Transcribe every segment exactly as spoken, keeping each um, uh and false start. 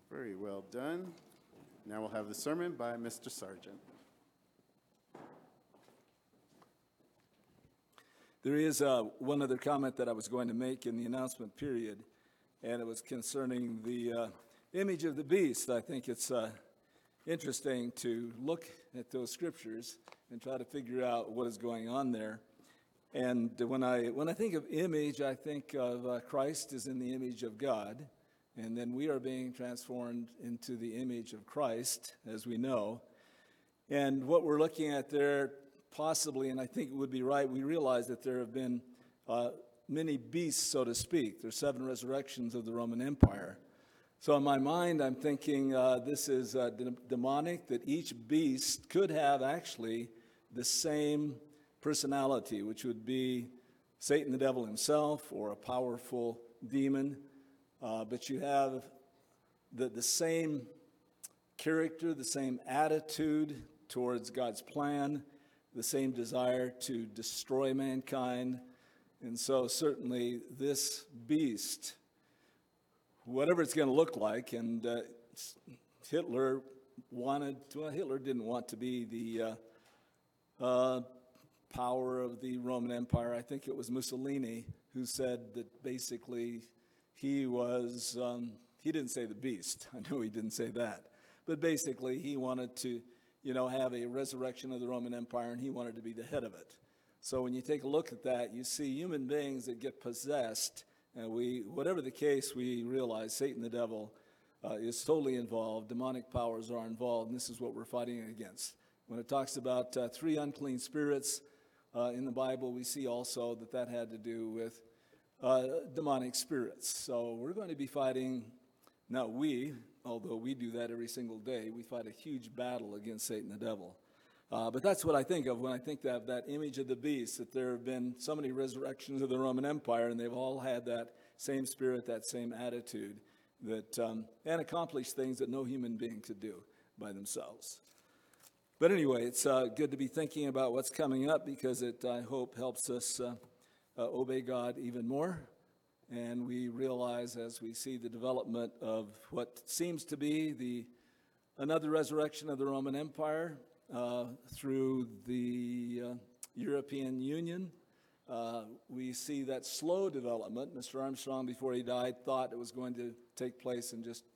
Very well done. Now we'll have the sermon by Mister Sargent. There is uh, one other comment that I was going to make in the announcement period, and it was concerning the uh, image of the beast. I think it's uh, interesting to look at those scriptures and try to figure out what is going on there. And when I when I think of image, I think of uh, Christ is in the image of God, and then we are being transformed into the image of Christ, as we know. And what we're looking at there, possibly, and I think it would be right, we realize that there have been uh, many beasts, so to speak. There's seven resurrections of the Roman Empire. So in my mind, I'm thinking uh, this is uh, de- demonic, that each beast could have actually the same personality, which would be Satan the devil himself or a powerful demon. Uh, but you have the, the same character, the same attitude towards God's plan, the same desire to destroy mankind. And so certainly this beast, whatever it's going to look like, and uh, Hitler wanted, well, Hitler didn't want to be the uh, uh, power of the Roman Empire. I think it was Mussolini who said that basically he was, um, he didn't say the beast. I know he didn't say that. But basically he wanted to, you know, have a resurrection of the Roman Empire, and he wanted to be the head of it. So when you take a look at that, you see human beings that get possessed, and we, whatever the case, we realize Satan the devil uh, is totally involved. Demonic powers are involved, and this is what we're fighting against. When it talks about uh, three unclean spirits uh, in the Bible, we see also that that had to do with uh, demonic spirits. So we're going to be fighting, not we, although we do that every single day, we fight a huge battle against Satan the devil. Uh, but that's what I think of when I think that that image of the beast, that there have been so many resurrections of the Roman Empire, and they've all had that same spirit, that same attitude, that um, and accomplished things that no human being could do by themselves. But anyway, it's uh, good to be thinking about what's coming up, because it, I hope, helps us uh, uh, obey God even more. And we realize, as we see the development of what seems to be the another resurrection of the Roman Empire, Uh, through the uh, European Union. Uh, we see that slow development. Mister Armstrong, before he died, thought it was going to take place in just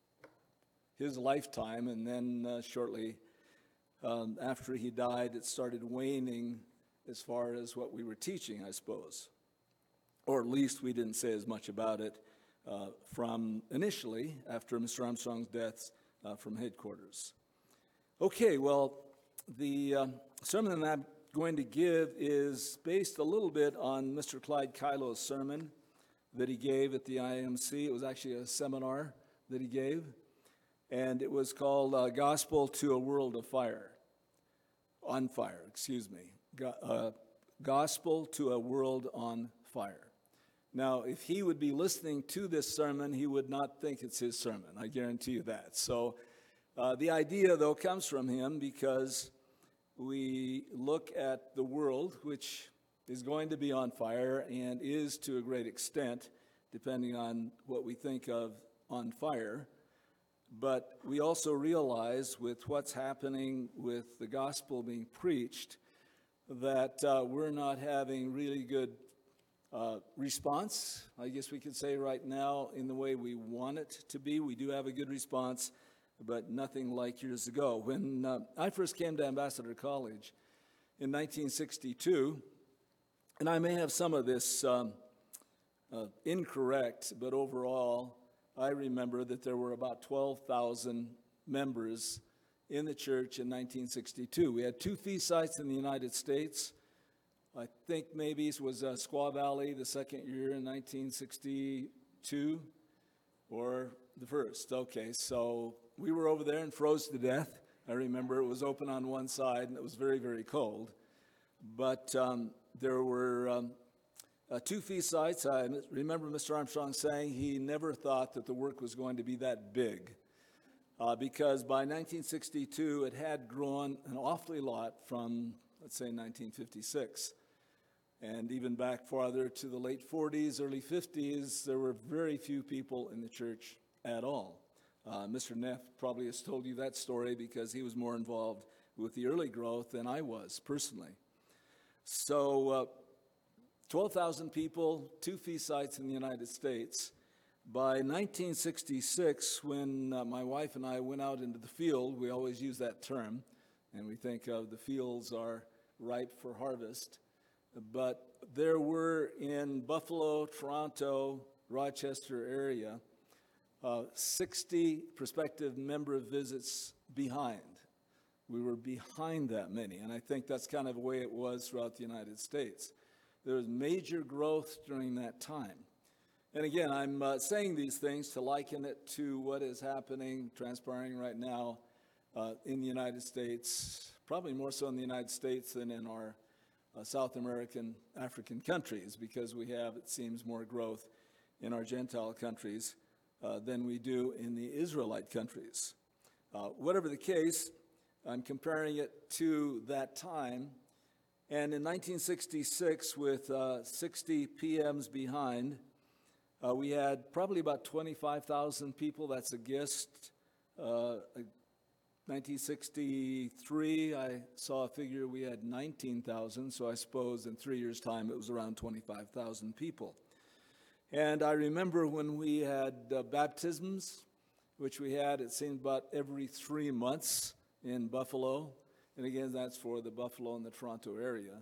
his lifetime, and then uh, shortly um, after he died, it started waning as far as what we were teaching, I suppose. Or at least we didn't say as much about it uh, from initially, after Mister Armstrong's death, uh, from headquarters. Okay, well, the um, sermon that I'm going to give is based a little bit on Mister Clyde Kylo's sermon that he gave at the I M C. It was actually a seminar that he gave, and it was called uh, Gospel to a World of Fire. On Fire, excuse me. Go- uh, Gospel to a World on Fire. Now, if he would be listening to this sermon, he would not think it's his sermon. I guarantee you that. So Uh, the idea, though, comes from him because we look at the world, which is going to be on fire and is to a great extent, depending on what we think of on fire. But we also realize with what's happening with the gospel being preached that uh, we're not having really good uh, response, I guess we could say right now, in the way we want it to be. We do have a good response, but nothing like years ago. When uh, I first came to Ambassador College in nineteen sixty-two, and I may have some of this um, uh, incorrect, but overall, I remember that there were about twelve thousand members in the church in nineteen sixty-two. We had two feast sites in the United States. I think maybe it was uh, Squaw Valley the second year in nineteen sixty-two, or the first. Okay, so we were over there and froze to death. I remember it was open on one side, and it was very, very cold. But um, there were um, uh, two feast sites. I remember Mister Armstrong saying he never thought that the work was going to be that big, uh, because by nineteen sixty-two, it had grown an awfully lot from, let's say, nineteen fifty-six. And even back farther to the late forties, early fifties, there were very few people in the church at all. Uh, Mister Neff probably has told you that story because he was more involved with the early growth than I was personally. So uh, twelve thousand people, two feast sites in the United States. By nineteen sixty-six, when uh, my wife and I went out into the field, we always use that term, and we think of the fields are ripe for harvest. But there were in Buffalo, Toronto, Rochester area, uh, sixty prospective member visits behind. We were behind that many, and I think that's kind of the way it was throughout the United States. There was major growth during that time. And again, I'm uh, saying these things to liken it to what is happening, transpiring right now uh, in the United States, probably more so in the United States than in our uh, South American, African countries, because we have, it seems, more growth in our Gentile countries uh, than we do in the Israelite countries. Uh, whatever the case, I'm comparing it to that time. And in nineteen sixty-six, with uh, sixty P Ms behind, Uh, we had probably about twenty-five thousand people. That's a guess. Uh, nineteen sixty-three, I saw a figure we had nineteen thousand, so I suppose in three years' time it was around twenty-five thousand people. And I remember when we had uh, baptisms, which we had, it seemed, about every three months in Buffalo. And again, that's for the Buffalo and the Toronto area.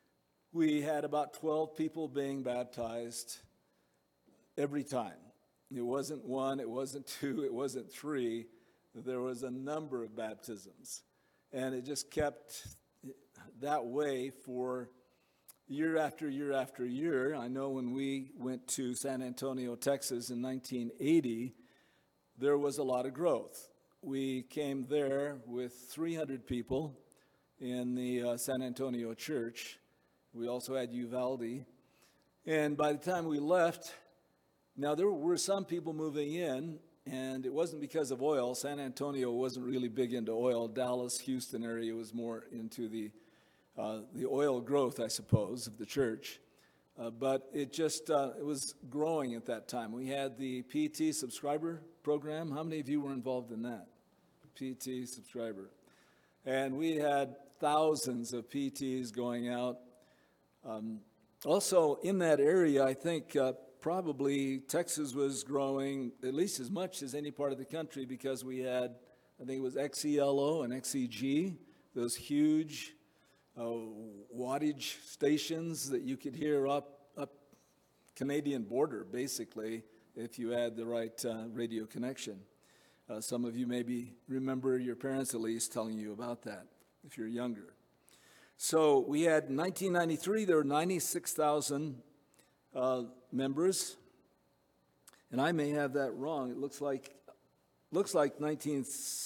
We had about twelve people being baptized every time. It wasn't one, it wasn't two, it wasn't three. There was a number of baptisms. And it just kept that way for year after year after year. I know when we went to San Antonio, Texas in nineteen eighty, there was a lot of growth. We came there with three hundred people in the uh, San Antonio church. We also had Uvalde. And by the time we left, now, there were some people moving in, and it wasn't because of oil. San Antonio wasn't really big into oil. Dallas, Houston area was more into the uh, the oil growth, I suppose, of the church. Uh, but it just uh, it was growing at that time. We had the P T subscriber program. How many of you were involved in that? P T subscriber. And we had thousands of P Ts going out. Um, also, in that area, I think... Uh, Probably Texas was growing at least as much as any part of the country because we had, I think it was X E L O and X E G, those huge uh, wattage stations that you could hear up up Canadian border, basically, if you had the right uh, radio connection. Uh, some of you maybe remember your parents at least telling you about that, if you're younger. So we had in nineteen ninety-three, there were ninety-six thousand Uh, members, and I may have that wrong. It looks like looks like nineteen.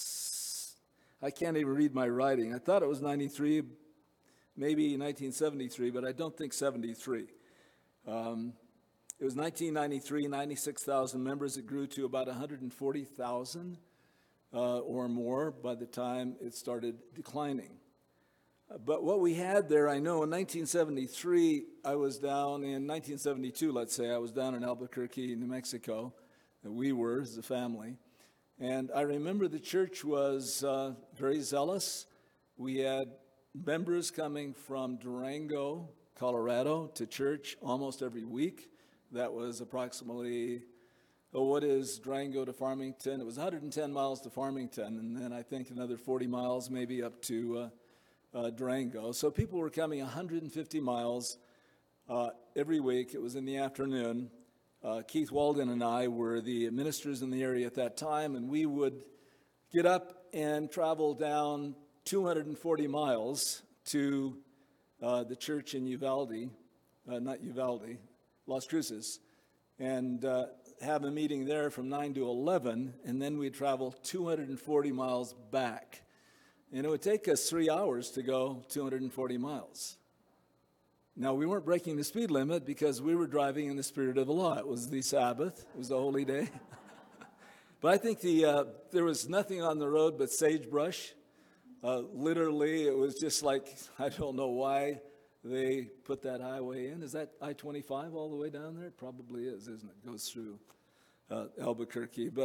I can't even read my writing. I thought it was ninety-three, maybe nineteen seventy-three, but I don't think seventy-three. Um, it was nineteen ninety-three, ninety-six thousand members. It grew to about one hundred forty thousand uh, or more by the time it started declining. But what we had there, I know in nineteen seventy-three, I was down in nineteen seventy-two, let's say, I was down in Albuquerque, New Mexico. We were as a family. And I remember the church was uh, very zealous. We had members coming from Durango, Colorado, to church almost every week. That was approximately, oh, what is Durango to Farmington? It was one hundred ten miles to Farmington, and then I think another forty miles maybe up to uh, Uh, Durango. So people were coming one hundred fifty miles uh, every week. It was in the afternoon. Uh, Keith Walden and I were the ministers in the area at that time, and we would get up and travel down two hundred forty miles to uh, the church in Uvalde, uh, not Uvalde, Las Cruces, and uh, have a meeting there from nine to eleven, and then we'd travel two hundred forty miles back. And it would take us three hours to go two hundred forty miles. Now, we weren't breaking the speed limit because we were driving in the spirit of the law. It was the Sabbath. It was the holy day. But I think the uh, there was nothing on the road but sagebrush. Uh, literally, it was just like, I don't know why they put that highway in. Is that I twenty-five all the way down there? It probably is, isn't it? It goes through uh, Albuquerque. But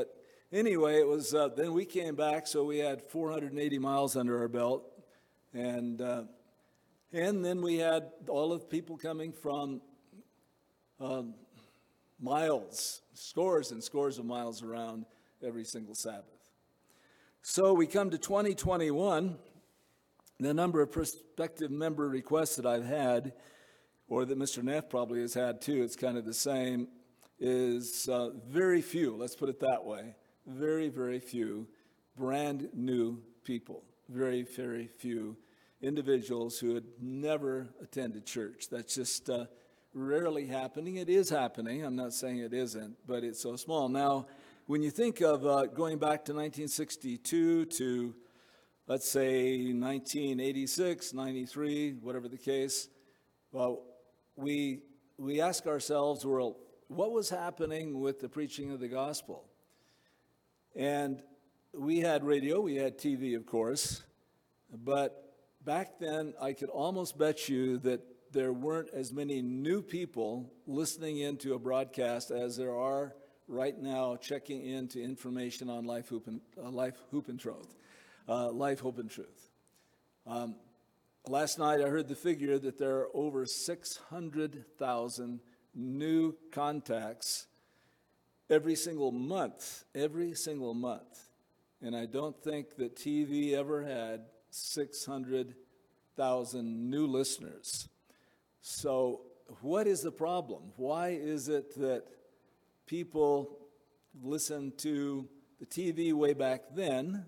anyway, it was, uh, then we came back, so we had four hundred eighty miles under our belt. And, uh, and then we had all of the people coming from um, miles, scores and scores of miles around every single Sabbath. So we come to twenty twenty-one, the number of prospective member requests that I've had, or that Mister Neff probably has had too, it's kind of the same, is uh, very few, let's put it that way, very, very few brand new people, very, very few individuals who had never attended church. That's just uh, rarely happening. It is happening. I'm not saying it isn't, but it's so small. Now, when you think of uh, going back to nineteen sixty-two to, let's say, nineteen eighty-six, ninety-three, whatever the case, well, we, we ask ourselves, well, what was happening with the preaching of the gospel? And we had radio, we had T V, of course, but back then, I could almost bet you that there weren't as many new people listening into a broadcast as there are right now checking into information on Life, Hope, and, uh, Life, Hope and Truth. Uh, Life, Hope, and Truth. Um, last night, I heard the figure that there are over six hundred thousand new contacts every single month, every single month. And I don't think that T V ever had six hundred thousand new listeners. So what is the problem? Why is it that people listen to the T V way back then,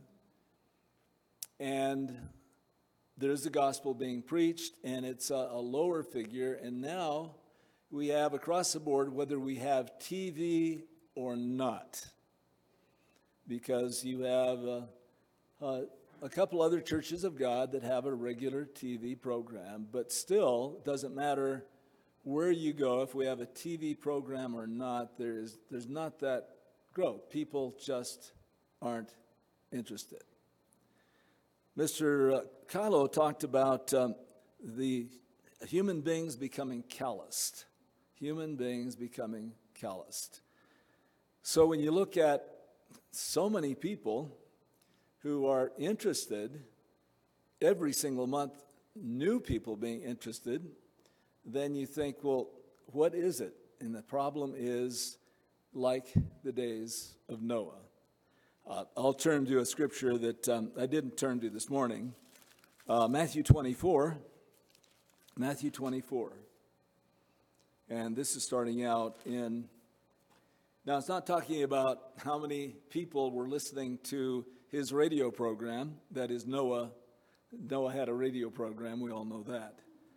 and there's the gospel being preached, and it's a, a lower figure, and now we have across the board, whether we have T V or not, because you have a, a a couple other churches of God that have a regular T V program, but still, it doesn't matter where you go, if we have a T V program or not, there is, there's not that growth. People just aren't interested. Mister Kylo talked about um, the human beings becoming calloused. Human beings becoming calloused. So when you look at so many people who are interested, every single month, new people being interested, then you think, well, what is it? And the problem is like the days of Noah. Uh, I'll turn to a scripture that um, I didn't turn to this morning. Uh, Matthew twenty-four. Matthew twenty-four. And this is starting out in, now it's not talking about how many people were listening to his radio program. That is Noah. Noah had a radio program. We all know that.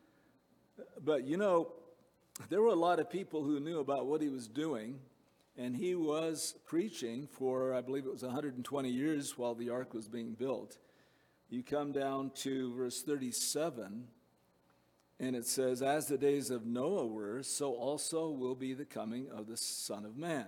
But, you know, there were a lot of people who knew about what he was doing, and he was preaching for, I believe it was one hundred twenty years while the ark was being built. You come down to verse thirty-seven, and it says, as the days of Noah were, so also will be the coming of the Son of Man.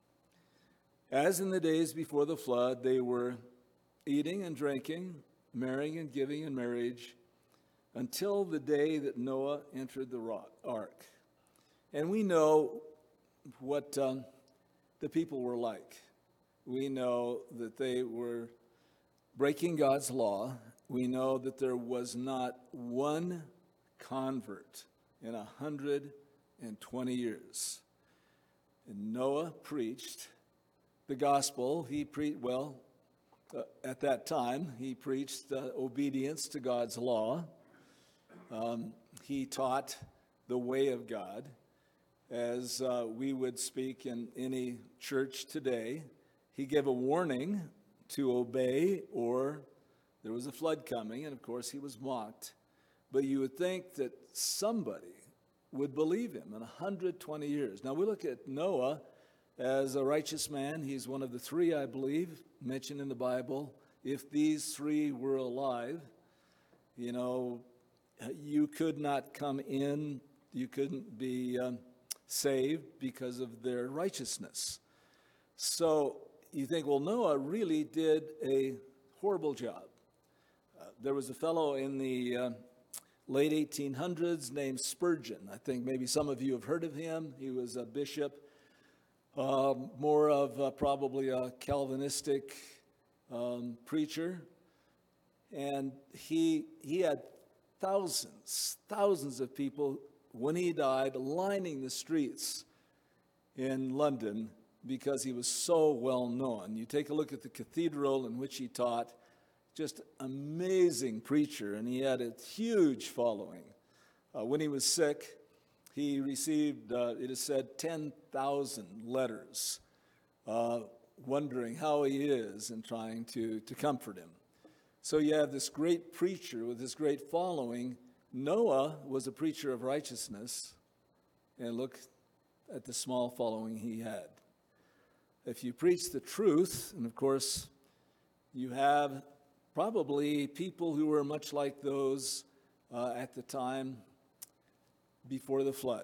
As in the days before the flood, they were eating and drinking, marrying and giving in marriage, until the day that Noah entered the ark. And we know what um, the people were like. We know that they were breaking God's law. We know that there was not one convert in one hundred twenty years. And Noah preached the gospel. He preached, well, uh, at that time, he preached uh, obedience to God's law. Um, he taught the way of God, as uh, we would speak in any church today. He gave a warning to obey, or there was a flood coming, and of course he was mocked. But you would think that somebody would believe him in one hundred twenty years. Now we look at Noah as a righteous man. He's one of the three, I believe, mentioned in the Bible. If these three were alive, you know, you could not come in, you couldn't be um, saved because of their righteousness. So you think, well, Noah really did a horrible job. Uh, there was a fellow in the uh, late eighteen hundreds named Spurgeon. I think maybe some of you have heard of him. He was a bishop um, more of uh, probably a Calvinistic um, preacher. And he, he had thousands, thousands of people, when he died, lining the streets in London because he was so well known. You take a look at the cathedral in which he taught, just amazing preacher, and he had a huge following. Uh, when he was sick, he received, uh, it is said, ten thousand letters uh, wondering how he is and trying to, to comfort him. So you have this great preacher with this great following. Noah was a preacher of righteousness, and look at the small following he had. If you preach the truth, and of course you have probably people who were much like those uh, at the time before the flood.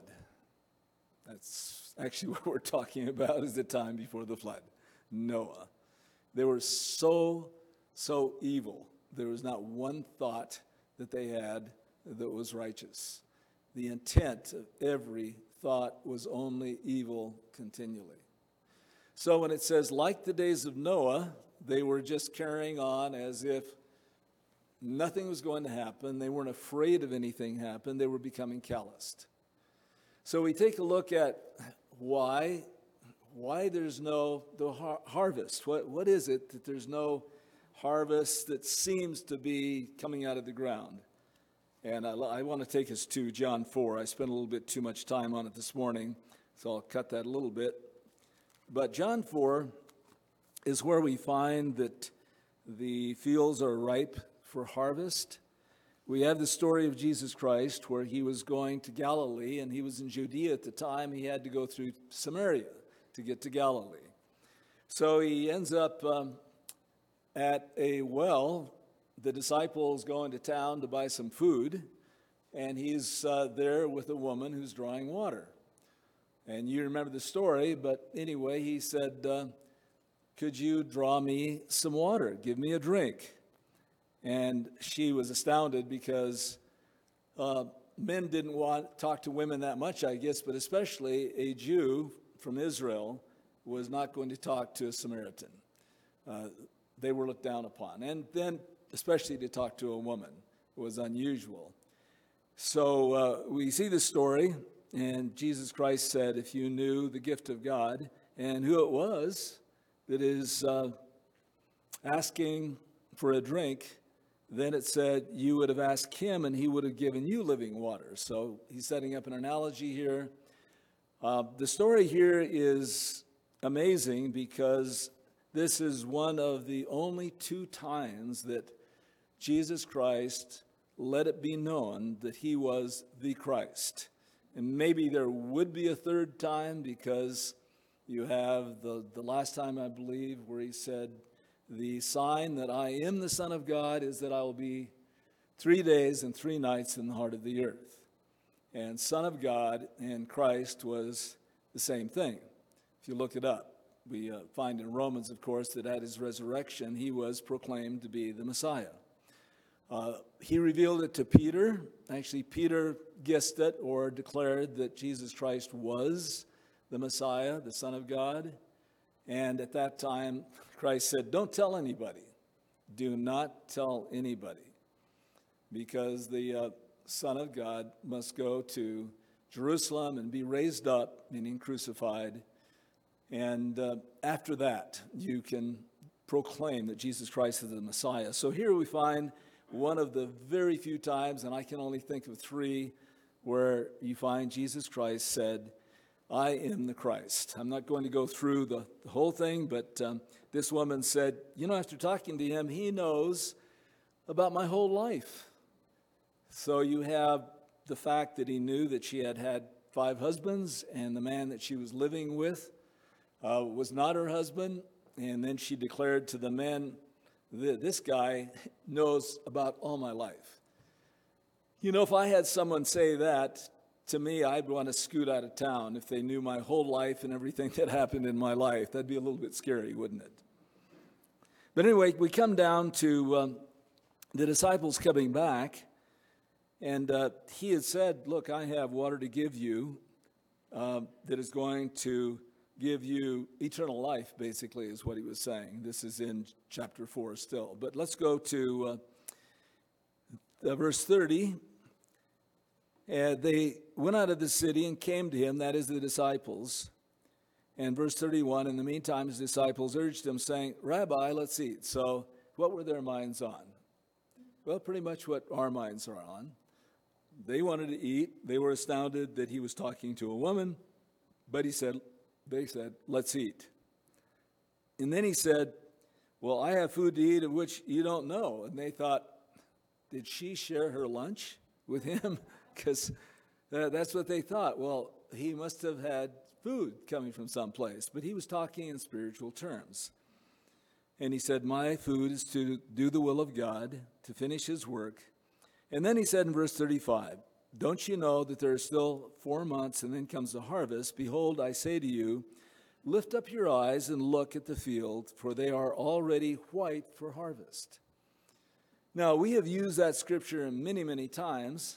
That's actually what we're talking about, is the time before the flood. Noah. They were so, so evil. There was not one thought that they had that was righteous. The intent of every thought was only evil continually. So when it says, like the days of Noah, they were just carrying on as if nothing was going to happen. They weren't afraid of anything happening. They were becoming calloused. So we take a look at why, why there's no the har- harvest. What, what is it that there's no harvest that seems to be coming out of the ground? And I, I want to take us to John four. I spent a little bit too much time on it this morning, so I'll cut that a little bit. But John four is where we find that the fields are ripe for harvest. We have the story of Jesus Christ where he was going to Galilee, and he was in Judea at the time. He had to go through Samaria to get to Galilee. So he ends up um, at a well. The disciples go into town to buy some food, and he's uh, there with a woman who's drawing water. And you remember the story, but anyway, he said, uh, could you draw me some water? Give me a drink. And she was astounded because uh, men didn't want to talk to women that much, I guess, but especially a Jew from Israel was not going to talk to a Samaritan. Uh, they were looked down upon. And then especially to talk to a woman was unusual. So uh, we see this story, and Jesus Christ said, if you knew the gift of God and who it was that is uh, asking for a drink, then it said you would have asked him and he would have given you living water. So he's setting up an analogy here. Uh, the story here is amazing because this is one of the only two times that Jesus Christ let it be known that he was the Christ. And maybe there would be a third time because you have the, the last time, I believe, where he said, the sign that I am the Son of God is that I will be three days and three nights in the heart of the earth. And Son of God and Christ was the same thing. If you look it up, we uh, find in Romans, of course, that at his resurrection, he was proclaimed to be the Messiah. Uh, he revealed it to Peter. Actually, Peter guessed it or declared that Jesus Christ was the Messiah, the Son of God. And at that time, Christ said, don't tell anybody. Do not tell anybody. Because the uh, Son of God must go to Jerusalem and be raised up, meaning crucified. And uh, after that, you can proclaim that Jesus Christ is the Messiah. So here we find one of the very few times, and I can only think of three, where you find Jesus Christ said, I am the Christ. I'm not going to go through the, the whole thing, but um, this woman said, you know, after talking to him, he knows about my whole life. So you have the fact that he knew that she had had five husbands, and the man that she was living with uh, was not her husband. And then she declared to the men, this guy knows about all my life. You know, if I had someone say that to me, I'd want to scoot out of town if they knew my whole life and everything that happened in my life. That'd be a little bit scary, wouldn't it? But anyway, we come down to um, the disciples coming back, and uh, he had said, look, I have water to give you uh, that is going to give you eternal life, basically, is what he was saying. This is in chapter four still. But let's go to uh, uh, verse thirty. And they went out of the city and came to him, that is the disciples. And verse thirty-one, in the meantime, his disciples urged him, saying, Rabbi, let's eat. So what were their minds on? Well, pretty much what our minds are on. They wanted to eat. They were astounded that he was talking to a woman. But he said, they said, let's eat. And then he said, well, I have food to eat of which you don't know. And they thought, did she share her lunch with him? Because uh, that's what they thought. Well, he must have had food coming from someplace. But he was talking in spiritual terms. And he said, my food is to do the will of God, to finish his work. And then he said in verse thirty-five, don't you know that there are still four months and then comes the harvest? Behold, I say to you, lift up your eyes and look at the field, for they are already white for harvest. Now, we have used that scripture many, many times,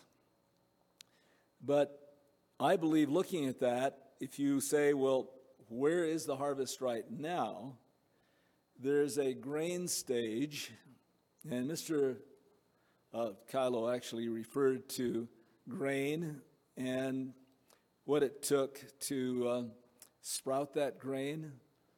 but I believe looking at that, if you say, well, where is the harvest right now? There's a grain stage, and Mister Uh, Kylo actually referred to grain and what it took to uh, sprout that grain.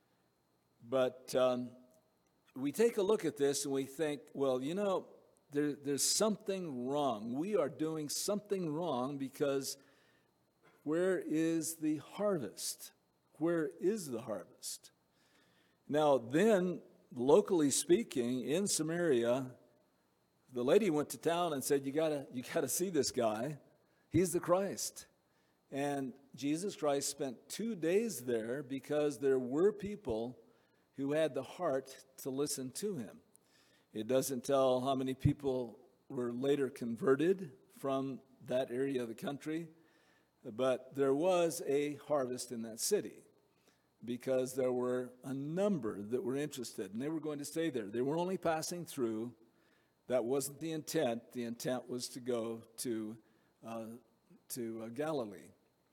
But um, we take a look at this and we think, well, you know, there, there's something wrong. We are doing something wrong because where is the harvest? Where is the harvest? Now, then, locally speaking, in Samaria, the lady went to town and said, you gotta, you gotta see this guy. He's the Christ. And Jesus Christ spent two days there because there were people who had the heart to listen to him. It doesn't tell how many people were later converted from that area of the country, but there was a harvest in that city because there were a number that were interested, and they were going to stay there. They were only passing through. That wasn't the intent. The intent was to go to, uh, to uh, Galilee.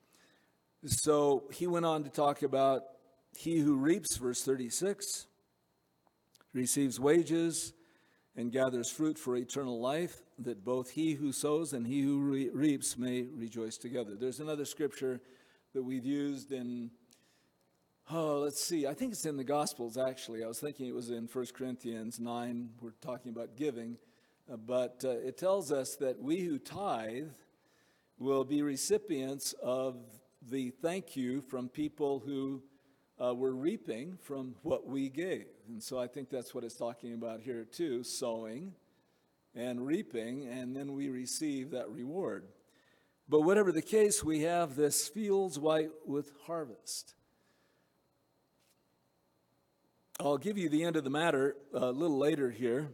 So he went on to talk about he who reaps, verse thirty-six, receives wages and gathers fruit for eternal life, that both he who sows and he who re- reaps may rejoice together. There's another scripture that we've used in, oh, let's see, I think it's in the Gospels, actually. I was thinking it was in First Corinthians nine. We're talking about giving. Uh, but uh, it tells us that we who tithe will be recipients of the thank you from people who uh, were reaping from what we gave. And so I think that's what it's talking about here too, sowing and reaping, and then we receive that reward. But whatever the case, we have this fields white with harvest. I'll give you the end of the matter a little later here.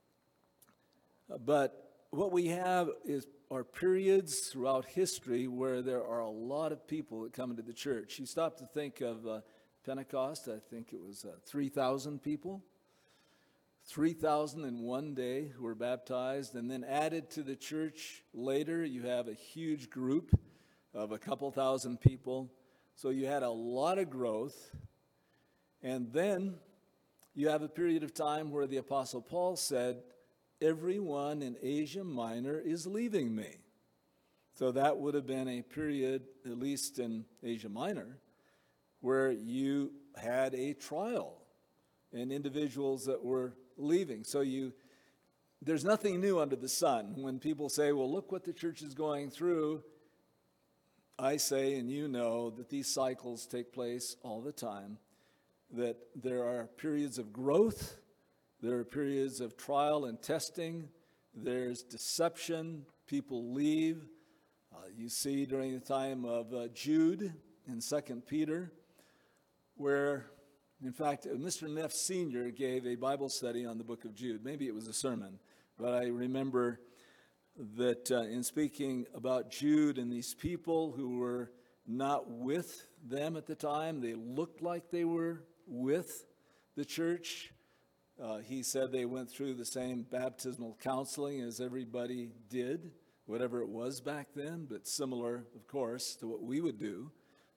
But what we have is are periods throughout history where there are a lot of people that come into the church. You stop to think of uh, Pentecost, I think it was uh, three thousand people. three thousand in one day who were baptized, and then added to the church later, you have a huge group of a couple thousand people. So you had a lot of growth. And then you have a period of time where the Apostle Paul said, everyone in Asia Minor is leaving me. So that would have been a period, at least in Asia Minor, where you had a trial and individuals that were leaving. So you, there's nothing new under the sun. When people say, well, look what the church is going through, I say, and you know, that these cycles take place all the time, that there are periods of growth, there are periods of trial and testing, there's deception, people leave. Uh, you see during the time of uh, Jude in Second Peter, where, in fact, Mister Neff Senior gave a Bible study on the book of Jude. Maybe it was a sermon, but I remember that uh, in speaking about Jude and these people who were not with them at the time, they looked like they were with the church. Uh, he said they went through the same baptismal counseling as everybody did, whatever it was back then, but similar, of course, to what we would do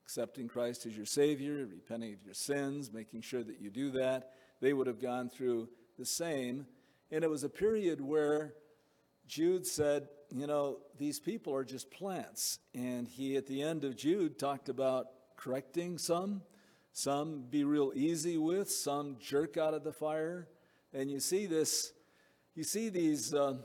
accepting Christ as your Savior, repenting of your sins, making sure that you do that. They would have gone through the same. And it was a period where Jude said, you know, these people are just plants. And he, at the end of Jude, talked about correcting some, some be real easy with, some jerk out of the fire. And you see this, you see these uh,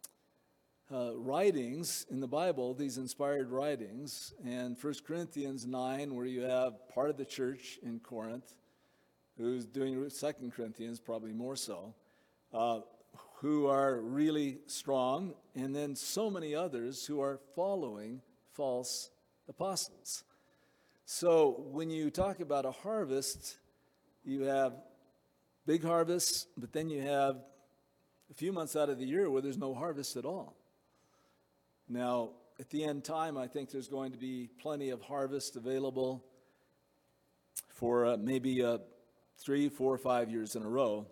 uh, writings in the Bible, these inspired writings, and First Corinthians nine, where you have part of the church in Corinth, who's doing Second Corinthians, probably more so, uh, who are really strong, and then so many others who are following false apostles. So when you talk about a harvest, you have big harvests, but then you have a few months out of the year where there's no harvest at all. Now, at the end time, I think there's going to be plenty of harvest available for uh, maybe uh, three, four, five years in a row,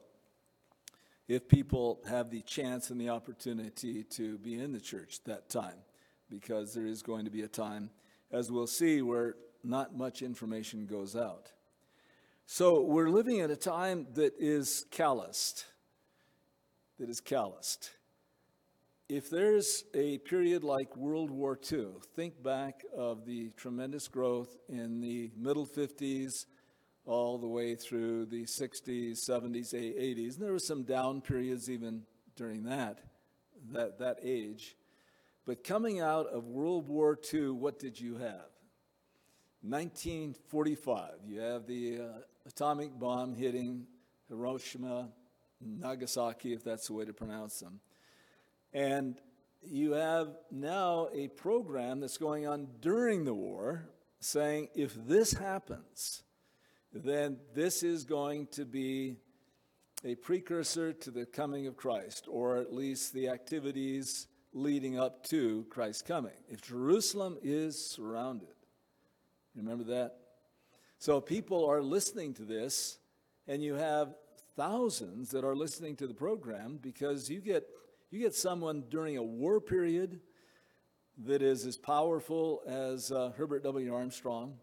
if people have the chance and the opportunity to be in the church that time, because there is going to be a time, as we'll see, where not much information goes out. So we're living at a time that is calloused, that is calloused. If there's a period like World War Two, think back of the tremendous growth in the middle fifties, all the way through the sixties, seventies, eighties. And there were some down periods even during that, that, that age. But coming out of World War Two, what did you have? nineteen forty-five, you have the uh, atomic bomb hitting Hiroshima, Nagasaki, if that's the way to pronounce them. And you have now a program that's going on during the war saying, if this happens, then this is going to be a precursor to the coming of Christ, or at least the activities leading up to Christ's coming. If Jerusalem is surrounded, remember that? So people are listening to this, and you have thousands that are listening to the program, because you get you get someone during a war period that is as powerful as uh, Herbert W. Armstrong.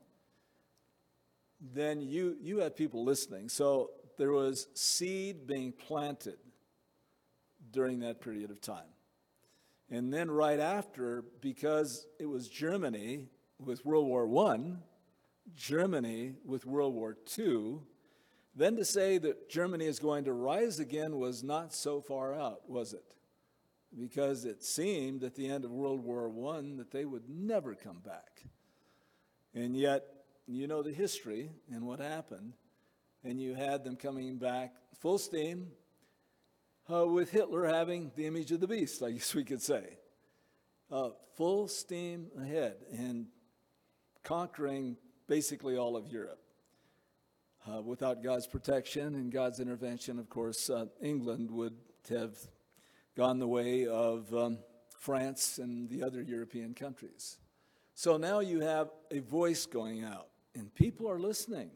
Then you you have people listening. So there was seed being planted during that period of time. And then right after, because it was Germany with World War One, Germany with World War Two, then to say that Germany is going to rise again was not so far out, was it? Because it seemed at the end of World War One that they would never come back. And yet, you know the history and what happened, and you had them coming back full steam, uh, with Hitler having the image of the beast, I guess we could say. Uh, full steam ahead and conquering basically all of Europe. Uh, without God's protection and God's intervention, of course, uh, England would have gone the way of um, France and the other European countries. So now you have a voice going out, and people are listening.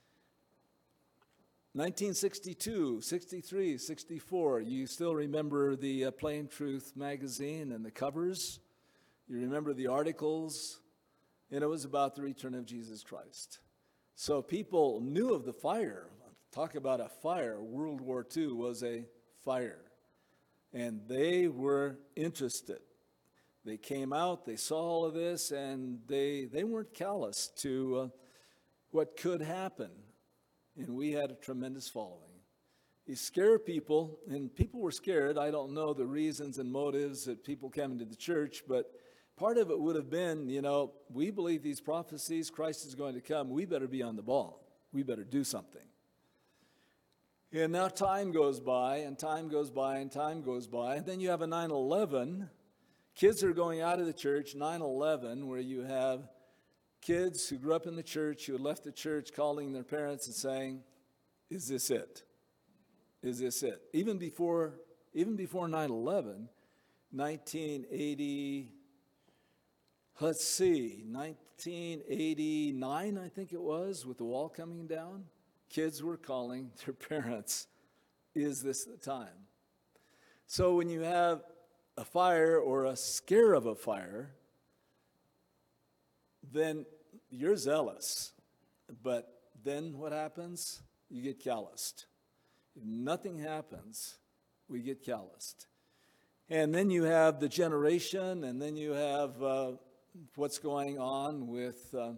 nineteen sixty-two, sixty-three, sixty-four, you still remember the uh, Plain Truth magazine and the covers. You remember the articles, and it was about the return of Jesus Christ. So people knew of the fire. Talk about a fire. World War Two was a fire. And they were interested. They came out, they saw all of this, and they, they weren't callous to uh, what could happen. And we had a tremendous following. You scare people, and people were scared. I don't know the reasons and motives that people came into the church, but part of it would have been, you know, we believe these prophecies, Christ is going to come. We better be on the ball. We better do something. And now time goes by, and time goes by, and time goes by. And then you have a nine eleven. Kids are going out of the church, nine eleven, where you have kids who grew up in the church, who had left the church, calling their parents and saying, is this it? Is this it? Even before, even before nine eleven, nineteen eighty, let's see, nineteen eighty-nine, I think it was, with the wall coming down, kids were calling their parents, is this the time? So when you have a fire or a scare of a fire, then you're zealous, but then what happens? You get calloused. If nothing happens, we get calloused. And then you have the generation, and then you have uh, what's going on with, uh,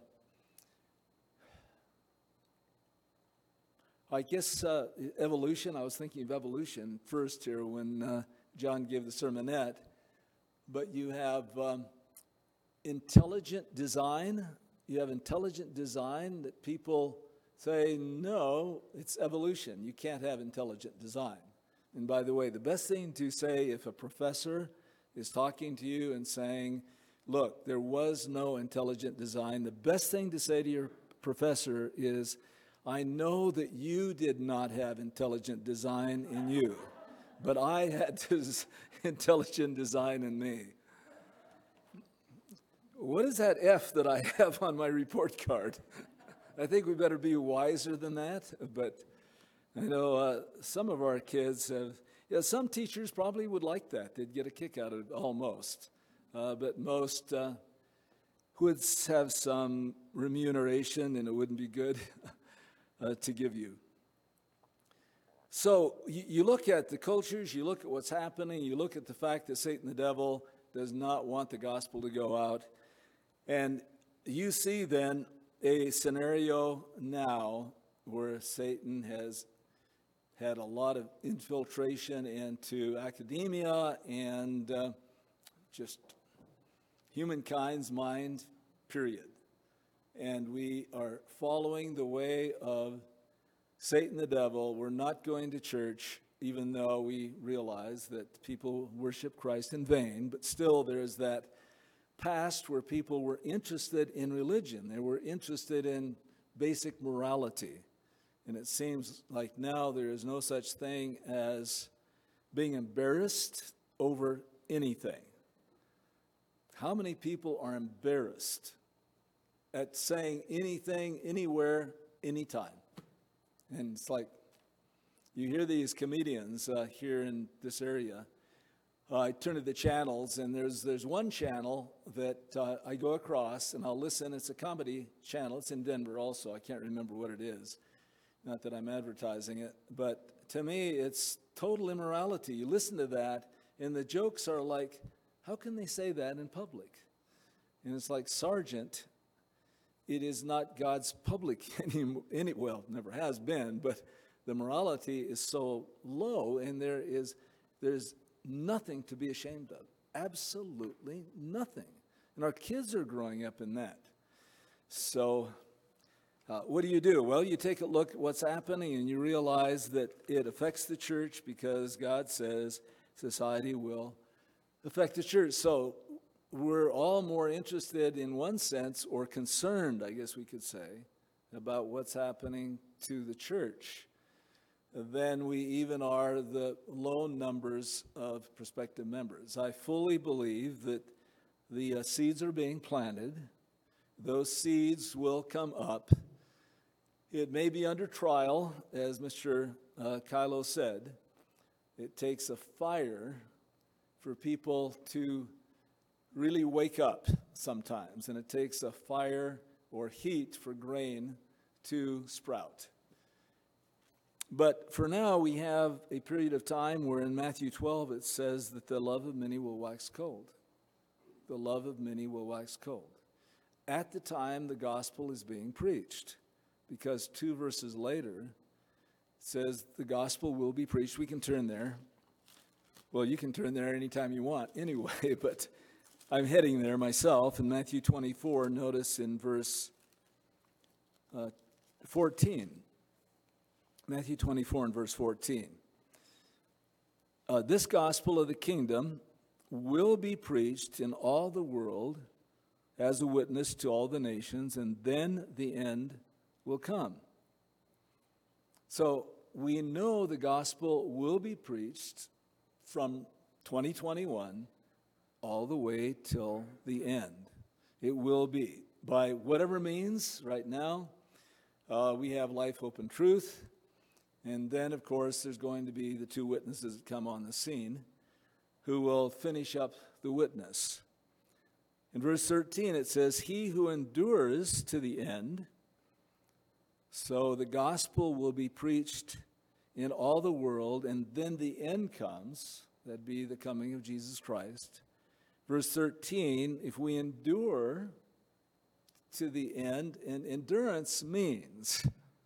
I guess, uh, evolution. I was thinking of evolution first here when uh, John gave the sermonette. But you have um, intelligent design. You have intelligent design that people say, no, it's evolution. You can't have intelligent design. And by the way, the best thing to say if a professor is talking to you and saying, look, there was no intelligent design, the best thing to say to your professor is, I know that you did not have intelligent design in you, but I had this intelligent design in me. What is that F that I have on my report card? I think we better be wiser than that, but I know uh, some of our kids have, yeah, some teachers probably would like that. They'd get a kick out of it, almost. Uh, but most uh, would have some remuneration, and it wouldn't be good uh, to give you. So you, you look at the cultures, you look at what's happening, you look at the fact that Satan the devil does not want the gospel to go out, and you see then a scenario now where Satan has had a lot of infiltration into academia and uh, just humankind's mind, period. And we are following the way of Satan the devil. We're not going to church, even though we realize that people worship Christ in vain, but still there's that past where people were interested in religion. They were interested in basic morality. And it seems like now there is no such thing as being embarrassed over anything. How many people are embarrassed at saying anything, anywhere, anytime? And it's like, you hear these comedians uh, here in this area. Uh, I turn to the channels, and there's there's one channel that uh, I go across, and I'll listen. It's a comedy channel. It's in Denver also. I can't remember what it is. Not that I'm advertising it, but to me, it's total immorality. You listen to that, and the jokes are like, how can they say that in public? And it's like, Sergeant, it is not God's public any, any well, never has been, but the morality is so low, and there is there's nothing to be ashamed of. Absolutely nothing. And our kids are growing up in that. So Uh, what do you do? Well, you take a look at what's happening and you realize that it affects the church because God says society will affect the church. So we're all more interested in one sense, or concerned, I guess we could say, about what's happening to the church than we even are the low numbers of prospective members. I fully believe that the uh, seeds are being planted. Those seeds will come up. It may be under trial, as Mister Uh, Kylo said. It takes a fire for people to really wake up sometimes, and it takes a fire or heat for grain to sprout. But for now, we have a period of time where in Matthew twelve it says that the love of many will wax cold. The love of many will wax cold. At the time the gospel is being preached. Because two verses later, it says the gospel will be preached. We can turn there. Well, you can turn there anytime you want anyway, but I'm heading there myself. In Matthew twenty-four, notice in verse uh, fourteen. Matthew twenty-four and verse fourteen. Uh, this gospel of the kingdom will be preached in all the world as a witness to all the nations, and then the end will come. So we know the gospel will be preached from twenty twenty-one all the way till the end. It will be. By whatever means, right now, uh, we have Life, Hope, and Truth. And then, of course, there's going to be the two witnesses that come on the scene who will finish up the witness. In verse thirteen, it says, he who endures to the end, so the gospel will be preached in all the world, and then the end comes, that'd be the coming of Jesus Christ. Verse thirteen, if we endure to the end, and endurance means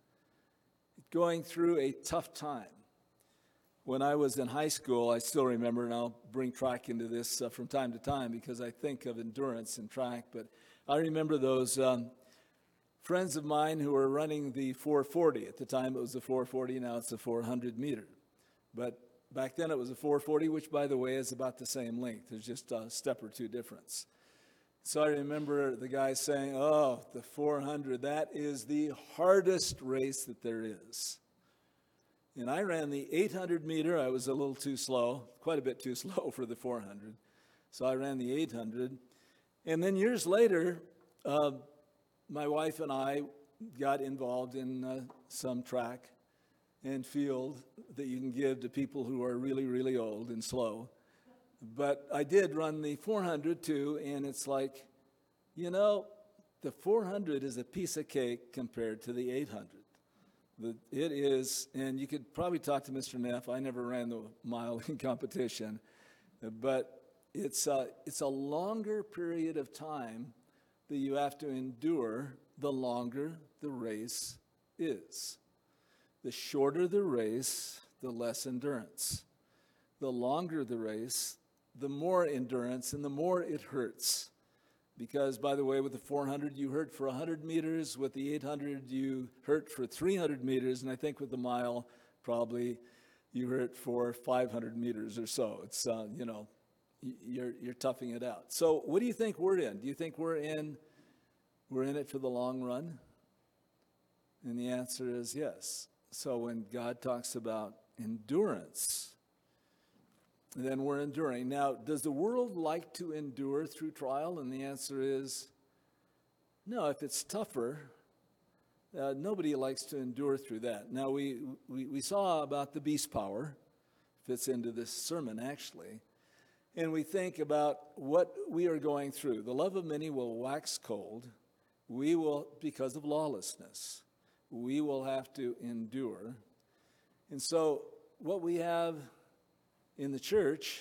going through a tough time. When I was in high school, I still remember, and I'll bring track into this uh, from time to time because I think of endurance and track, but I remember those um, friends of mine who were running the four forty. At the time it was the four forty, now it's the four hundred meter. But back then it was a four forty, which by the way is about the same length. There's just a step or two difference. So I remember the guy saying, oh, the four hundred, that is the hardest race that there is. And I ran the eight hundred meter. I was a little too slow, quite a bit too slow for the four hundred. So I ran the eight hundred. And then years later, uh, my wife and I got involved in uh, some track and field that you can give to people who are really, really old and slow. But I did run the four hundred too, and it's like, you know, the four hundred is a piece of cake compared to the eight hundred. The, it is, and you could probably talk to Mister Neff. I never ran the mile in competition, but it's a, it's a longer period of time that you have to endure the longer the race is. The shorter the race, the less endurance. The longer the race, the more endurance and the more it hurts. Because, by the way, with the four hundred, you hurt for one hundred meters. With the eight hundred, you hurt for three hundred meters. And I think with the mile, probably you hurt for five hundred meters or so. It's, uh, you know, you're, you're toughing it out. So what do you think we're in? Do you think we're in, we're in it for the long run? And the answer is yes. So when God talks about endurance, then we're enduring. Now, does the world like to endure through trial? And the answer is no. If it's tougher, uh, nobody likes to endure through that. Now, we, we, we saw about the beast power, fits into this sermon actually, and we think about what we are going through. The love of many will wax cold. We will, because of lawlessness, we will have to endure. And so what we have in the church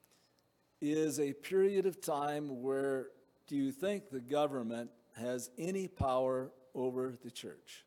is a period of time where do you think the government has any power over the church?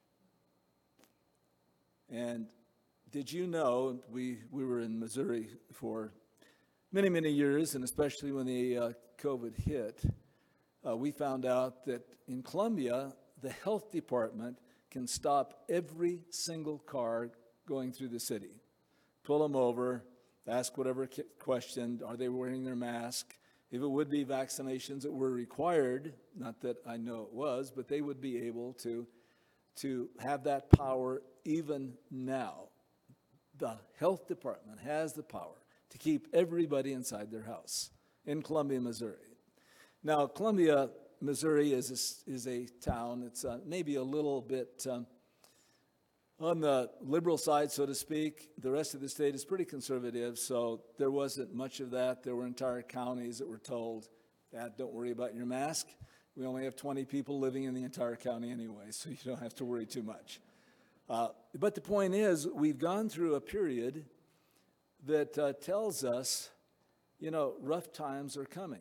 And did you know, we, we were in Missouri for many, many years, and especially when the uh, COVID hit, uh, we found out that in Columbia, the health department can stop every single car going through the city, pull them over, ask whatever question, are they wearing their mask? If it would be vaccinations that were required, not that I know it was, but they would be able to, to have that power even now. The health department has the power to keep everybody inside their house in Columbia, Missouri. Now, Columbia, Missouri is a, is a town. It's uh, maybe a little bit um, on the liberal side, so to speak. The rest of the state is pretty conservative, so there wasn't much of that. There were entire counties that were told, Dad, don't worry about your mask. We only have twenty people living in the entire county anyway, so you don't have to worry too much. Uh, but the point is, we've gone through a period that uh, tells us, you know, rough times are coming.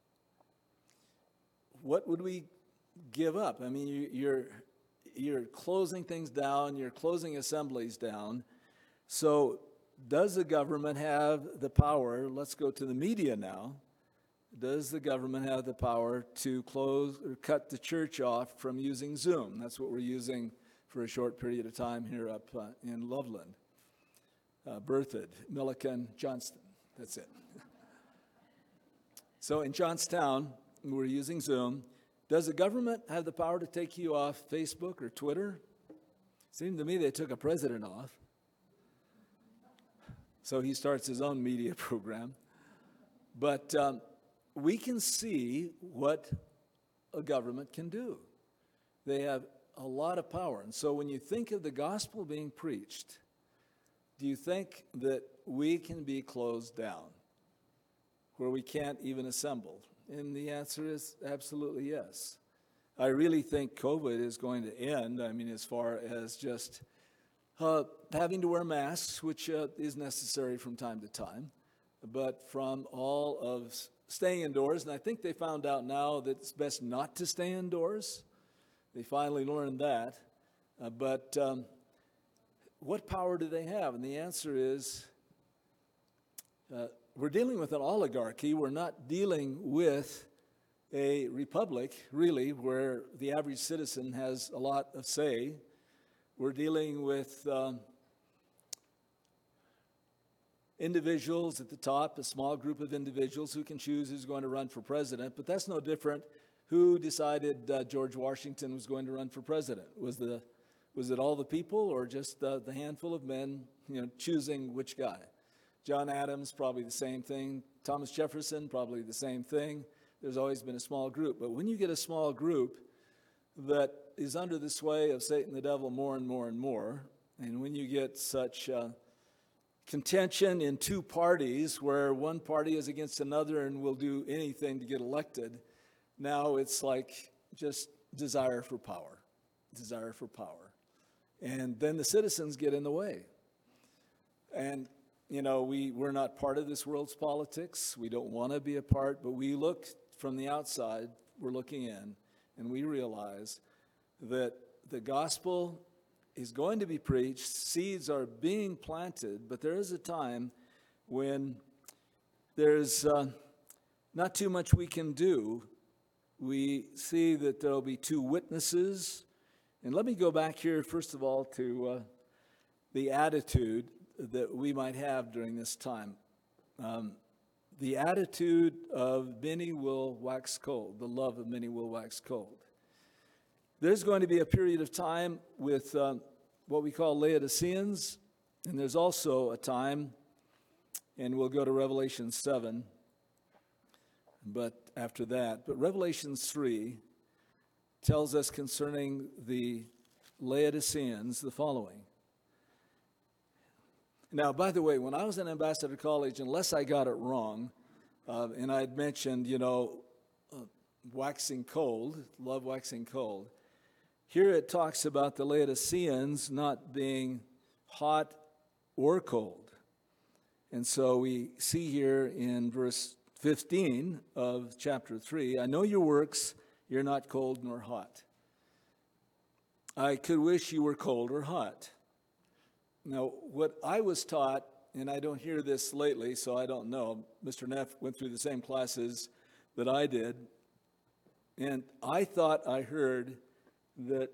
What would we give up? I mean, you, you're... You're closing things down. You're closing assemblies down. So does the government have the power? Let's go to the media now. Does the government have the power to close or cut the church off from using Zoom? That's what we're using for a short period of time here up uh, in Loveland. Uh, Berthoud, Milliken, Johnston. That's it. So in Johnstown, we're using Zoom. Does the government have the power to take you off Facebook or Twitter? Seemed to me they took a president off. So he starts his own media program. But um, we can see what a government can do. They have a lot of power. And so when you think of the gospel being preached, do you think that we can be closed down, where we can't even assemble? And the answer is absolutely yes. I really think COVID is going to end, I mean, as far as just uh, having to wear masks, which uh, is necessary from time to time, but from all of staying indoors. And I think they found out now that it's best not to stay indoors. They finally learned that. Uh, but um, what power do they have? And the answer is uh, we're dealing with an oligarchy. We're not dealing with a republic, really, where the average citizen has a lot of say. We're dealing with um, individuals at the top, a small group of individuals who can choose who's going to run for president. But that's no different. Who decided uh, George Washington was going to run for president? Was the was it all the people, or just uh, the handful of men, you know, choosing which guy? John Adams, probably the same thing. Thomas Jefferson, probably the same thing. There's always been a small group. But when you get a small group that is under the sway of Satan the devil more and more and more, and when you get such uh, contention in two parties where one party is against another and will do anything to get elected, now it's like just desire for power, desire for power. And then the citizens get in the way. And, you know, we, we're not part of this world's politics. We don't want to be a part, but we look from the outside, we're looking in, and we realize that the gospel is going to be preached, seeds are being planted, but there is a time when there's uh, not too much we can do. We see that there will be two witnesses. And let me go back here, first of all, to uh, the attitude that we might have during this time. Um, the attitude of many will wax cold, the love of many will wax cold. There's going to be a period of time with um, what we call Laodiceans, and there's also a time, and we'll go to Revelation seven, but after that. But Revelation three tells us concerning the Laodiceans the following. Now, by the way, when I was in Ambassador College, unless I got it wrong, uh, and I had mentioned, you know, uh, waxing cold, love waxing cold, here it talks about the Laodiceans not being hot or cold. And so we see here in verse fifteen of chapter three, I know your works, you're not cold nor hot. I could wish you were cold or hot. Now, what I was taught, and I don't hear this lately, so I don't know. Mister Neff went through the same classes that I did, and I thought I heard that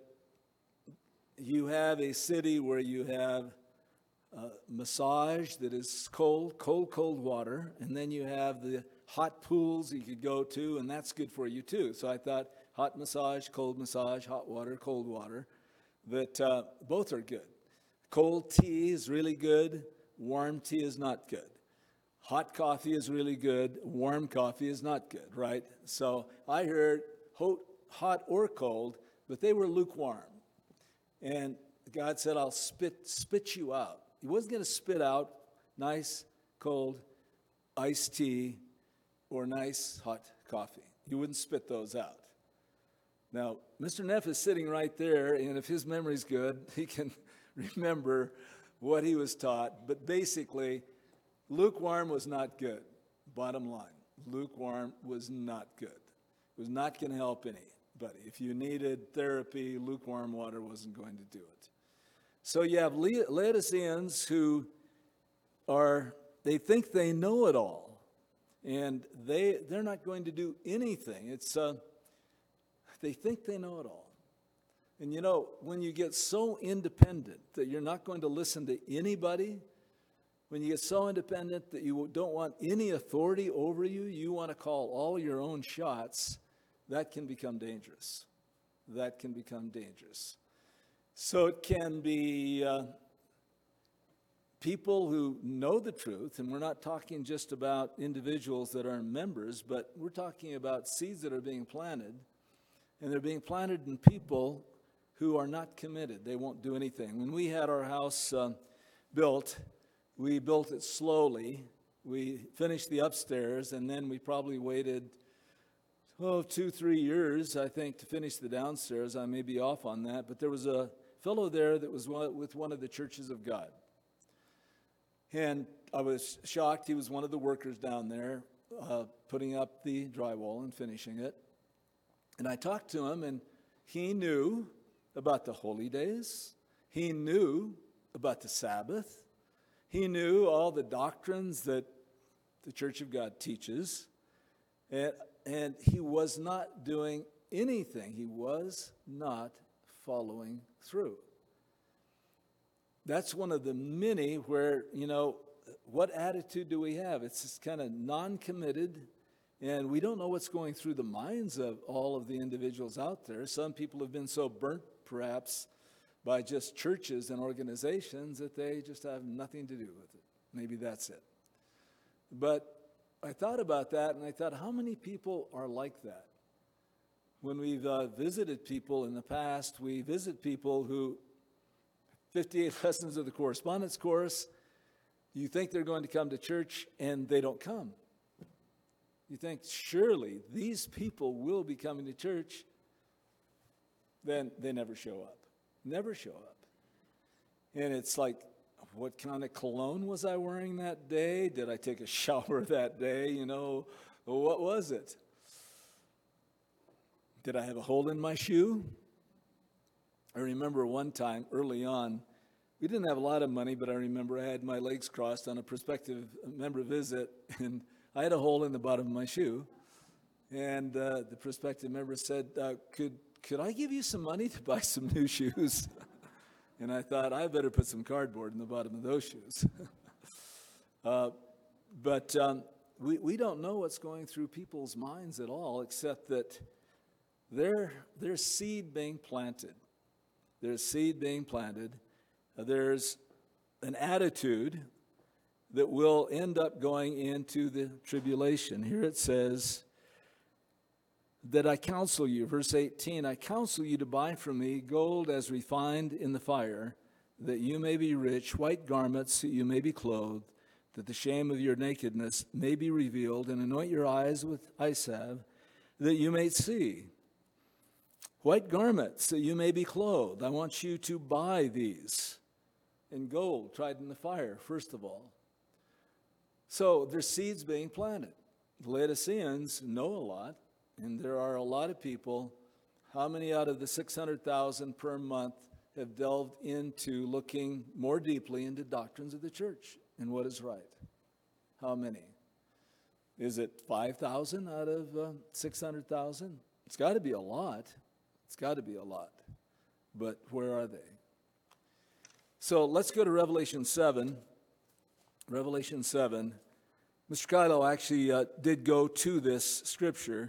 you have a city where you have a massage that is cold, cold, cold water, and then you have the hot pools you could go to, and that's good for you too. So I thought hot massage, cold massage, hot water, cold water, that uh, both are good. Cold tea is really good. Warm tea is not good. Hot coffee is really good. Warm coffee is not good, right? So I heard hot or cold, but they were lukewarm. And God said, I'll spit spit you out. He wasn't going to spit out nice, cold, iced tea or nice, hot coffee. He wouldn't spit those out. Now, Mister Neff is sitting right there, and if his memory's good, he can remember what he was taught. But basically, lukewarm was not good. Bottom line, lukewarm was not good. It was not going to help anybody. If you needed therapy, lukewarm water wasn't going to do it. So you have Laodiceans who are, they think they know it all, and they, they're not going to do anything. It's, uh, they think they know it all. And you know, when you get so independent that you're not going to listen to anybody, when you get so independent that you don't want any authority over you, you want to call all your own shots, that can become dangerous. That can become dangerous. So it can be uh, people who know the truth, and we're not talking just about individuals that are members, but we're talking about seeds that are being planted, and they're being planted in people who are not committed. They won't do anything. When we had our house uh, built, we built it slowly. We finished the upstairs, and then we probably waited oh, two, three years, I think, to finish the downstairs. I may be off on that, but there was a fellow there that was one, with one of the churches of God. And I was shocked. He was one of the workers down there uh, putting up the drywall and finishing it. And I talked to him, and he knew about the holy days. He knew about the Sabbath. He knew all the doctrines that the Church of God teaches. And, and he was not doing anything. He was not following through. That's one of the many where, you know, what attitude do we have? It's just kind of non-committed, and we don't know what's going through the minds of all of the individuals out there. Some people have been so burnt, perhaps, by just churches and organizations that they just have nothing to do with it. Maybe that's it. But I thought about that, and I thought, how many people are like that? When we've uh, visited people in the past, we visit people who, fifty-eight lessons of the correspondence course, you think they're going to come to church, and they don't come. You think, surely these people will be coming to church. Then they never show up. Never show up. And it's like, what kind of cologne was I wearing that day? Did I take a shower that day? You know, what was it? Did I have a hole in my shoe? I remember one time early on, we didn't have a lot of money, but I remember I had my legs crossed on a prospective member visit, and I had a hole in the bottom of my shoe. And uh, the prospective member said, uh, could could I give you some money to buy some new shoes? And I thought, I better put some cardboard in the bottom of those shoes. uh, but um, we, we don't know what's going through people's minds at all, except that there, there's seed being planted. There's seed being planted. Uh, there's an attitude that will end up going into the tribulation. Here it says that I counsel you, verse eighteen, I counsel you to buy from me gold as refined in the fire, that you may be rich, white garments that you may be clothed, that the shame of your nakedness may be revealed, and anoint your eyes with eye salve, that you may see. White garments that you may be clothed. I want you to buy these in gold, tried in the fire, first of all. So there's seeds being planted. The Laodiceans know a lot, and there are a lot of people. How many out of the six hundred thousand per month have delved into looking more deeply into doctrines of the church and what is right? How many? Is it five thousand out of uh, six hundred thousand? It's got to be a lot. It's got to be a lot. But where are they? So let's go to Revelation seven. Revelation seven. Mister Kylo actually uh, did go to this scripture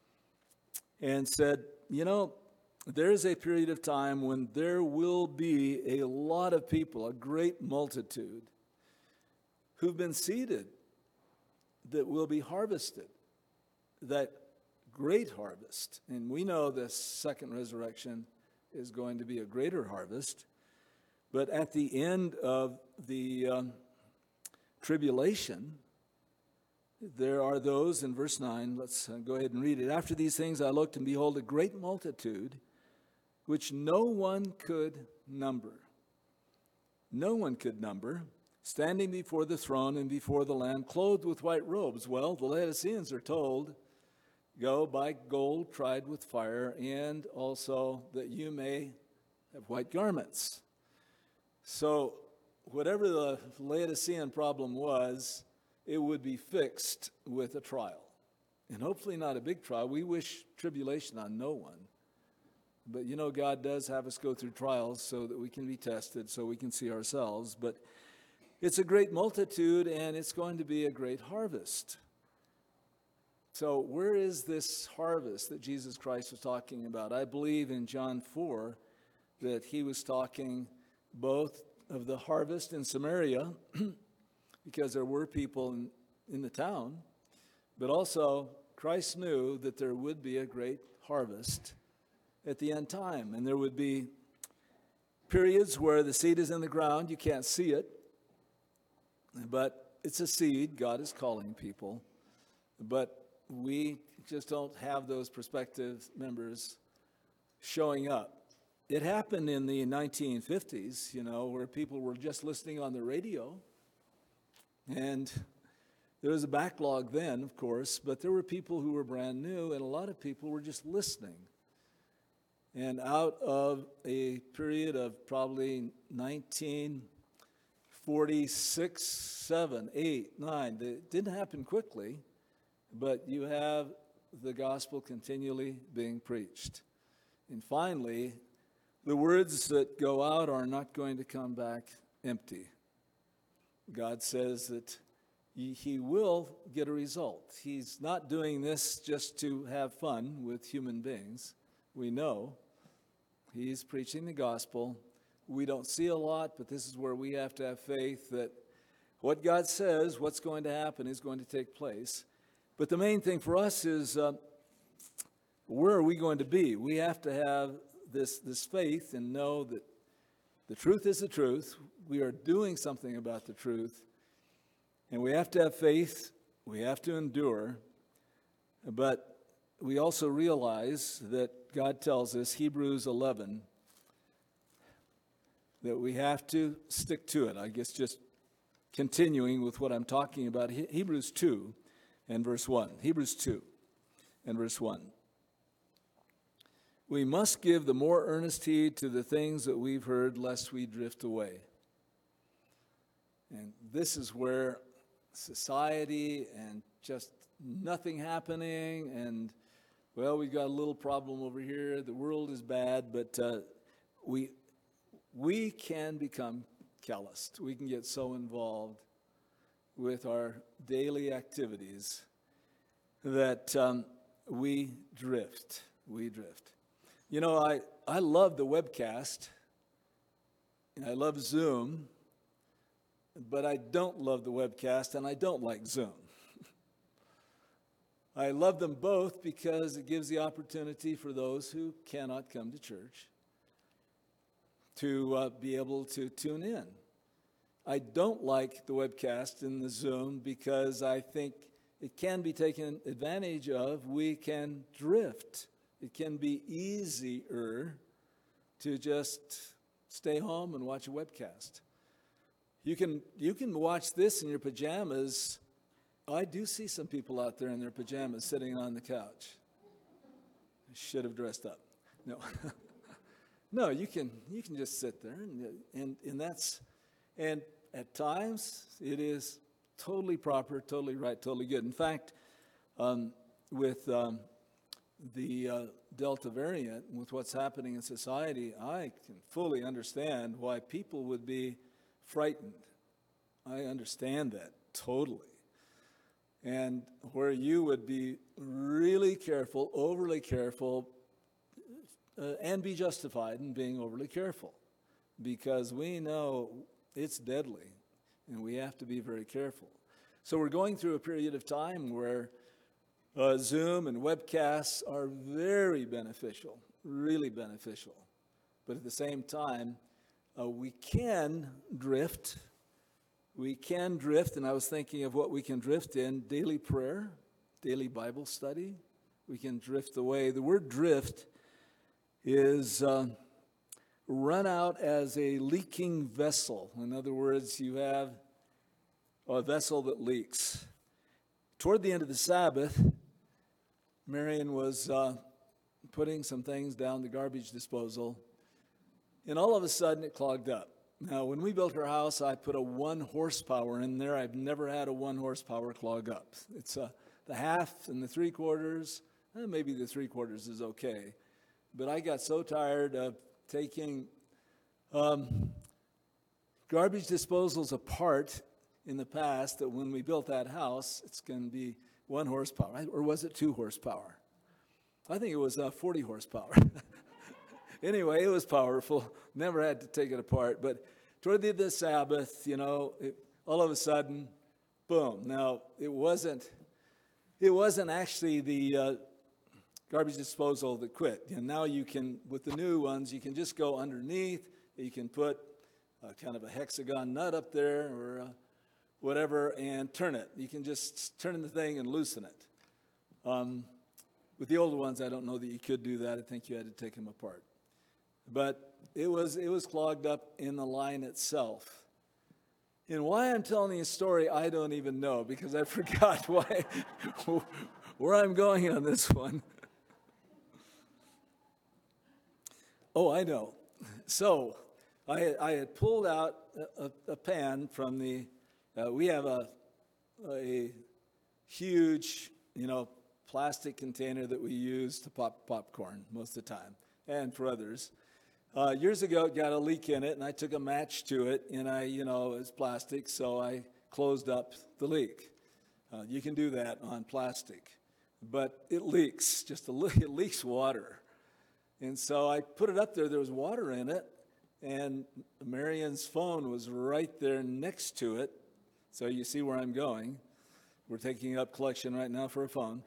and said, you know, there is a period of time when there will be a lot of people, a great multitude, who've been seeded that will be harvested, that great harvest. And we know the second resurrection is going to be a greater harvest. But at the end of the um, tribulation, there are those, in verse nine, let's uh, go ahead and read it. After these things I looked, and behold, a great multitude, which no one could number. No one could number, standing before the throne and before the Lamb, clothed with white robes. Well, the Laodiceans are told, go buy gold tried with fire, and also that you may have white garments. So whatever the Laodicean problem was, it would be fixed with a trial. And hopefully not a big trial. We wish tribulation on no one. But you know, God does have us go through trials so that we can be tested, so we can see ourselves. But it's a great multitude, and it's going to be a great harvest. So where is this harvest that Jesus Christ was talking about? I believe in John four that he was talking both of the harvest in Samaria, because there were people in, in the town, but also Christ knew that there would be a great harvest at the end time. And there would be periods where the seed is in the ground, you can't see it, but it's a seed, God is calling people. But we just don't have those prospective members showing up. It happened in the nineteen fifties, you know, where people were just listening on the radio. And there was a backlog then, of course, but there were people who were brand new, and a lot of people were just listening. And out of a period of probably nineteen forty-six, seven, eight, nine, it didn't happen quickly, but you have the gospel continually being preached. And finally, the words that go out are not going to come back empty. God says that he will get a result. He's not doing this just to have fun with human beings. We know he's preaching the gospel. We don't see a lot, but this is where we have to have faith that what God says, what's going to happen, is going to take place. But the main thing for us is uh, where are we going to be? We have to have this, this faith and know that the truth is the truth. We are doing something about the truth. And we have to have faith. We have to endure. But we also realize that God tells us, Hebrews eleven, that we have to stick to it. I guess just continuing with what I'm talking about, Hebrews two and verse one. Hebrews two and verse one. We must give the more earnest heed to the things that we've heard, lest we drift away. And this is where society and just nothing happening, and, well, we've got a little problem over here. The world is bad, but uh, we we can become calloused. We can get so involved with our daily activities that um, we drift. We drift. You know, I, I love the webcast. I love Zoom. But I don't love the webcast, and I don't like Zoom. I love them both because it gives the opportunity for those who cannot come to church to uh, be able to tune in. I don't like the webcast and the Zoom because I think it can be taken advantage of. We can drift. It can be easier to just stay home and watch a webcast. You can you can watch this in your pajamas. I do see some people out there in their pajamas sitting on the couch. I should have dressed up. No, no. You can you can just sit there, and and and that's and at times it is totally proper, totally right, totally good. In fact, um, with um, the uh, Delta variant, with what's happening in society, I can fully understand why people would be frightened. I understand that totally. And where you would be really careful, overly careful, uh, and be justified in being overly careful, because we know it's deadly, and we have to be very careful. So we're going through a period of time where uh, Zoom and webcasts are very beneficial, really beneficial. But at the same time, Uh, we can drift. We can drift, and I was thinking of what we can drift in: daily prayer, daily Bible study. We can drift away. The word drift is uh, run out as a leaking vessel. In other words, you have a vessel that leaks. Toward the end of the Sabbath, Marion was uh, putting some things down the garbage disposal, and all of a sudden, it clogged up. Now, when we built our house, I put a one horsepower in there. I've never had a one horsepower clog up. It's uh, the half and the three quarters. Eh, maybe the three quarters is okay. But I got so tired of taking um, garbage disposals apart in the past that when we built that house, it's going to be one horsepower. Or was it two horsepower? I think it was uh, forty horsepower. Anyway, it was powerful. Never had to take it apart. But toward the end of the Sabbath, you know, it, all of a sudden, boom. Now, it wasn't it wasn't actually the uh, garbage disposal that quit. And now you can, with the new ones, you can just go underneath. You can put a kind of a hexagon nut up there or uh, whatever and turn it. You can just turn the thing and loosen it. Um, with the older ones, I don't know that you could do that. I think you had to take them apart. But it was it was clogged up in the line itself. And why I'm telling you a story, I don't even know, because I forgot why where I'm going on this one. Oh, I know. So I, I had pulled out a, a pan from the, uh, we have a, a huge, you know, plastic container that we use to pop popcorn most of the time, and for others. Uh, years ago, it got a leak in it, and I took a match to it, and I, you know, it's plastic, so I closed up the leak. Uh, you can do that on plastic, but it leaks, just a li- it leaks water. And so I put it up there, there was water in it, and Marion's phone was right there next to it, so you see where I'm going. We're taking up collection right now for a phone.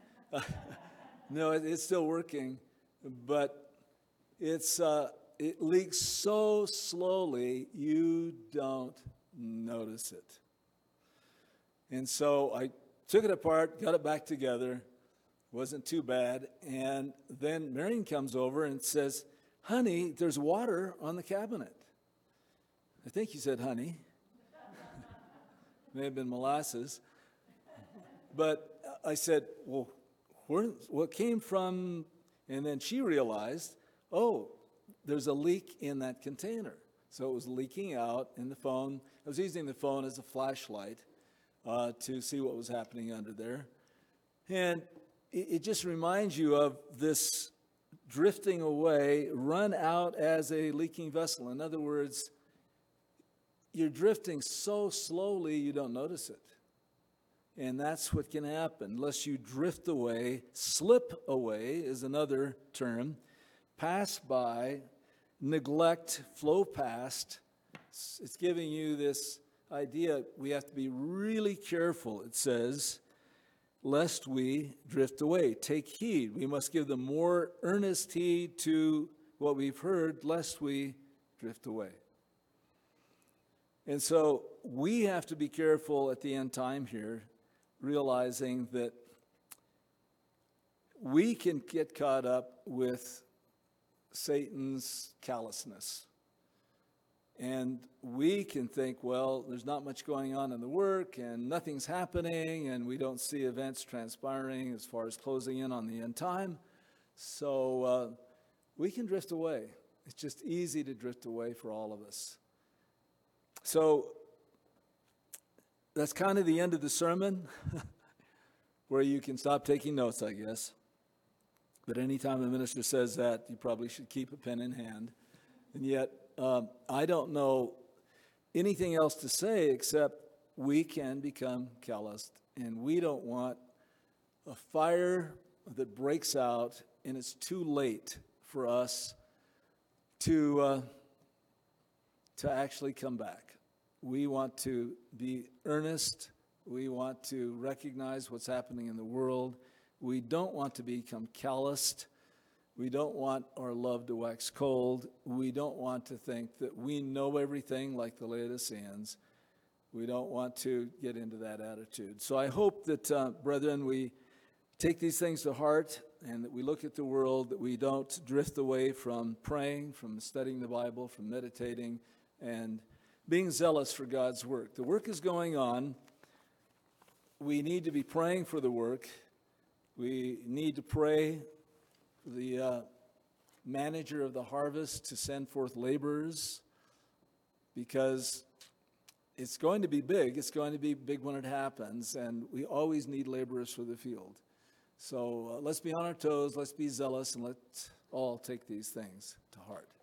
No, it, it's still working, but it's... Uh, It leaks so slowly, you don't notice it. And so I took it apart, got it back together. Wasn't too bad. And then Marion comes over and says, "Honey, there's water on the cabinet." I think he said honey. May have been molasses. But I said, well, where, what came from? And then she realized, oh, there's a leak in that container. So it was leaking out in the phone. I was using the phone as a flashlight uh, to see what was happening under there. And it, it just reminds you of this drifting away, run out as a leaking vessel. In other words, you're drifting so slowly you don't notice it. And that's what can happen. Unless you drift away, slip away is another term, pass by, neglect, flow past. It's giving you this idea we have to be really careful, it says, lest we drift away. Take heed. We must give the more earnest heed to what we've heard, lest we drift away. And so we have to be careful at the end time here, realizing that we can get caught up with Satan's callousness. And we can think, well, there's not much going on in the work and nothing's happening and we don't see events transpiring as far as closing in on the end time. So uh, we can drift away. It's just easy to drift away for all of us. So that's kind of the end of the sermon where you can stop taking notes, I guess. But anytime a minister says that, you probably should keep a pen in hand. And yet, um, I don't know anything else to say except we can become calloused. And we don't want a fire that breaks out and it's too late for us to, uh, to actually come back. We want to be earnest. We want to recognize what's happening in the world. We don't want to become calloused. We don't want our love to wax cold. We don't want to think that we know everything like the Laodiceans. We don't want to get into that attitude. So I hope that, uh, brethren, we take these things to heart and that we look at the world, that we don't drift away from praying, from studying the Bible, from meditating, and being zealous for God's work. The work is going on. We need to be praying for the work. We need to pray for the uh, manager of the harvest to send forth laborers, because it's going to be big. It's going to be big when it happens, and we always need laborers for the field. So uh, let's be on our toes, let's be zealous, and let's all take these things to heart.